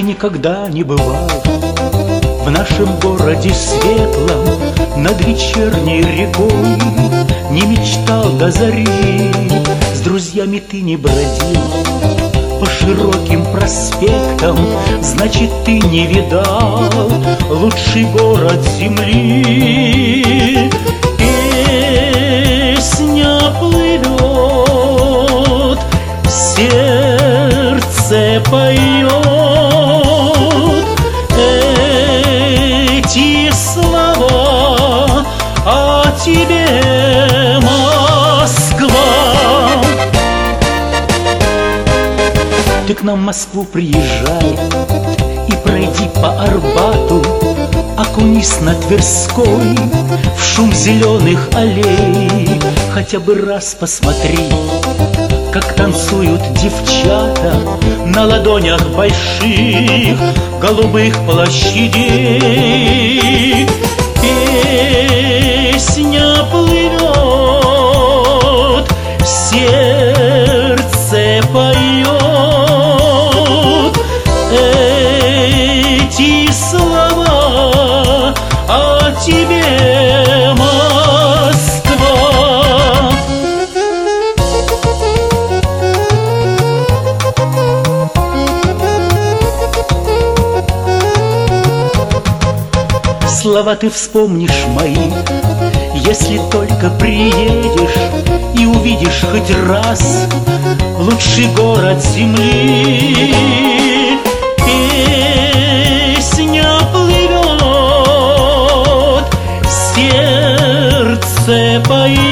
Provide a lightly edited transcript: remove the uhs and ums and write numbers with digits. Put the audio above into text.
никогда не бывал в нашем городе светлом, над вечерней рекой, не мечтал до зари, с друзьями ты не бродил по широким проспектам, значит, ты не видал лучший город земли. Песня плывет, сердце поет эти слова о тебе, Москва. Ты к нам в Москву приезжай и пройди по Арбату, окунись на Тверской в шум зеленых аллей. Хотя бы раз посмотри, как танцуют девчата на ладонях больших голубых площадей. Песня плывет, сердце поет эти слова о тебе, Москва. Слова ты вспомнишь мои, если только приедешь и увидишь хоть раз лучший город земли. Песня плывет, сердце поет